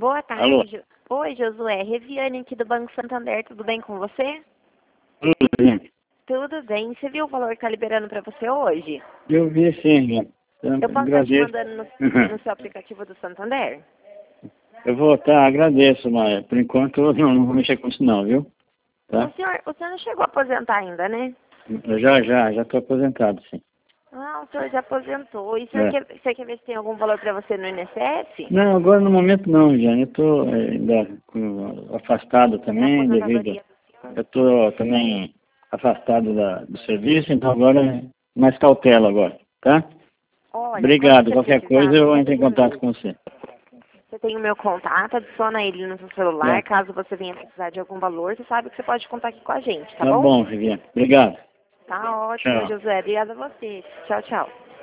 Boa Alô? tarde. Oi, Josué. Reviane aqui do Banco Santander. Tudo bem com você? Tudo bem. Tudo bem. Você viu o valor que está liberando para você hoje? Eu vi sim, Riane. Eu posso estar te Agradeço. mandando no seu aplicativo do Santander? Eu vou estar, agradeço, mas por enquanto eu não vou mexer com isso não, viu? Tá? O senhor não chegou a aposentar ainda, né? Eu já estou aposentado, sim. Ah, o senhor já aposentou. E o senhor É. quer ver se tem algum valor para você no INSS? Não, agora no momento não, Riane. Eu estou ainda afastado Da também devido. aposentadoria do senhor? Eu estou também afastado do serviço, então agora é mais cautela agora, tá? Olha, quando Obrigado. você Qualquer coisa precisar, eu você entro em liga contato mesmo. com você. Você tem o meu contato, adiciona ele no seu celular. Tá, Caso você venha precisar de algum valor, você sabe que você pode contar aqui com a gente, tá tá bom? bom, Riane. Obrigado. Tá ótimo, Tchau. Josué. Obrigada a você. Tchau, tchau.